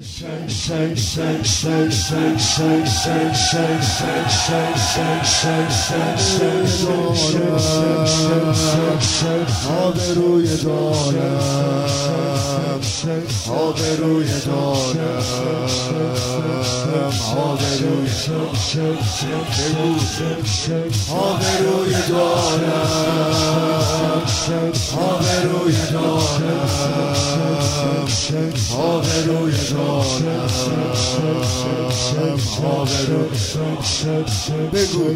آبروی دارم آبروی دارم آبروی آبروی دارم آبروی دارم آبروی دارم آبروی بگو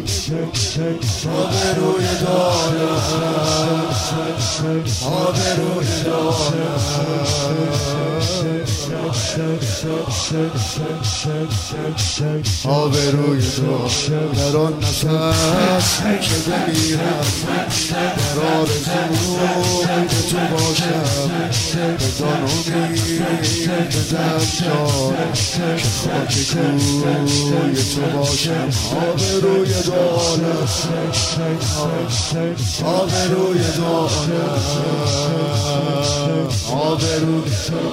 آبروی دارم آبروی دارم آبروی دارم در آن نفس که بمیرم در آرزو که تو باشم بدان امید بدم جانم که خاک کوی تو باشم آبروی دارم آبروی دارم آبروی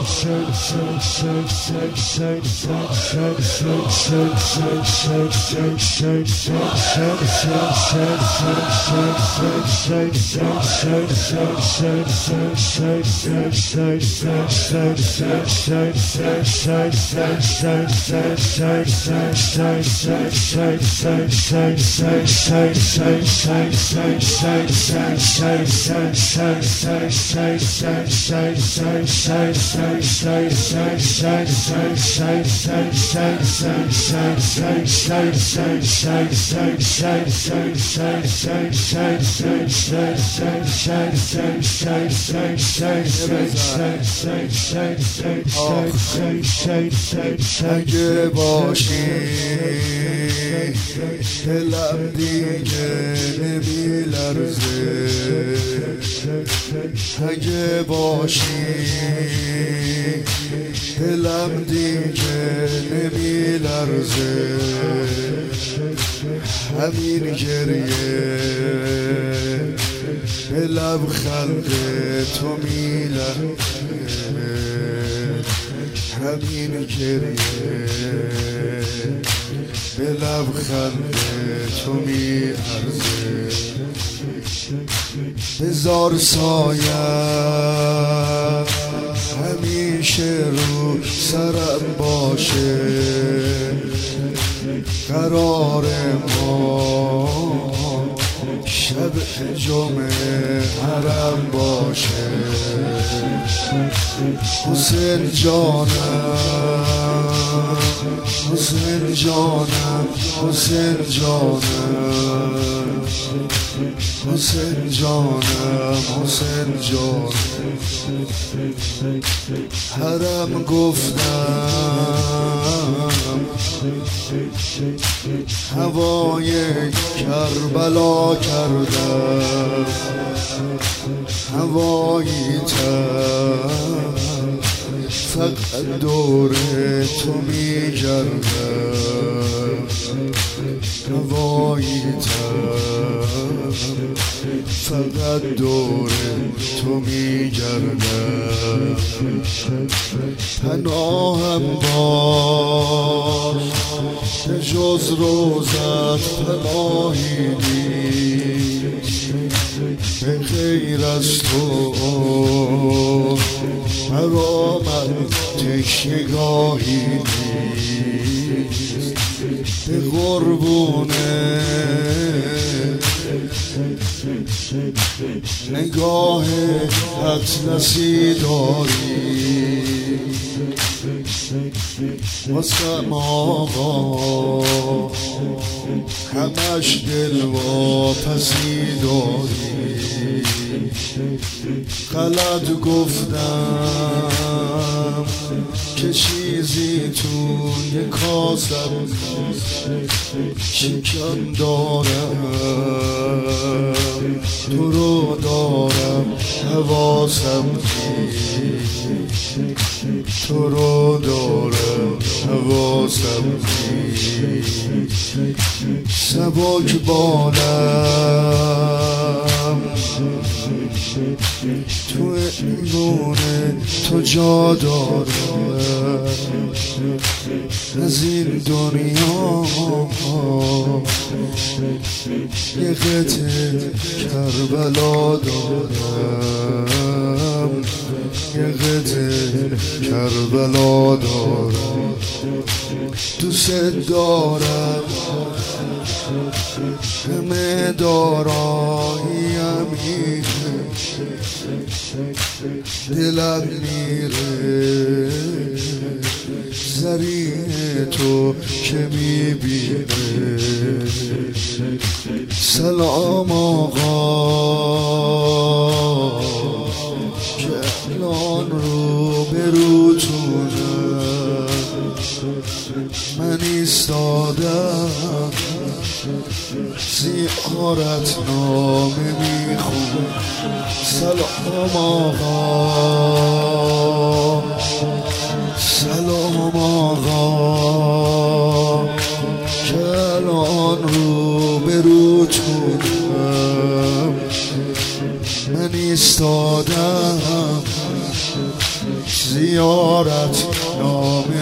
اگه باشی دلم دیگه نمیلرزه اگه باشی دلم دیگه نمیلرزه همین گریه به لبخند تو میلرزه همین گریه به لبخند تو میارزه بذار سایه همیشه رو سرم باشه قرار ما شب جمعه حرم باشه حسین جانم حسین جانم حسین جانم حسین جانم حسین جانم حرم گفتم هوای کربلا کردم هوایی تر فقط دور تو میگردم هوایی تر فقط دور تو میگردم پناهم باش به جز روزت پناهی نیست به غیر از تو مرا من تکیه‌گاهی نیست به قربونه نگاه اطلسی داری واسم آقا همش دل واپسی داری غلط گفتم که چیزی توی کاسم شکم دارم تو رو دارم حواسم تو رو دارم حواسم سبک بالم تو ایوونه تو جا داره از این دنیا یه قطعه کربلا دارم یه قطعه کربلا دارم دوست دارم همه داراییم اینه دلم میره زرین تو که میبینه سلام آقا که الان رو بروتونم من ایستادم زیارت نامه میخونم سلام آقا سلام آقا که الان رو بروتونم من ایستادم زیارت نامه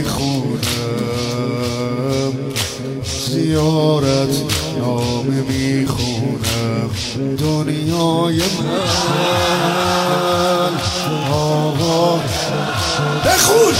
میخونم زیارت نامه میخونم دنیای من آقا بخون